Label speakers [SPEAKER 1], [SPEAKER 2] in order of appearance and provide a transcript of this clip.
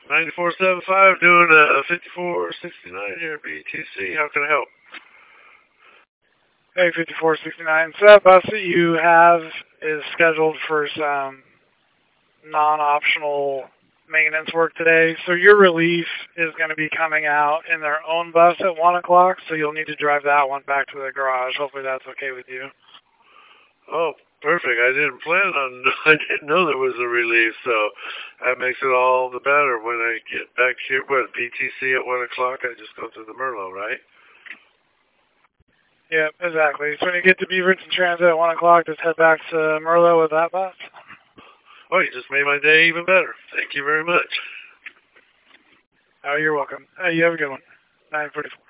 [SPEAKER 1] 9475 doing a 5469 here at BTC. How can I help?
[SPEAKER 2] Hey, 5469. So that bus that you have is scheduled for some non-optional maintenance work today. So your relief is going to be coming out in their own bus at 1 o'clock, so you'll need to drive that one back to the garage. Hopefully that's okay with you.
[SPEAKER 1] Oh, perfect. I didn't know there was a relief, so that makes it all the better. When I get back here, BTC at 1 o'clock, I just go to the Merlot, right?
[SPEAKER 2] Yeah, exactly. So when you get to Beaverton Transit at 1 o'clock, just head back to Merlot with that bus.
[SPEAKER 1] Oh, you just made my day even better. Thank you very much.
[SPEAKER 2] Oh, you're welcome. You have a good one. 944.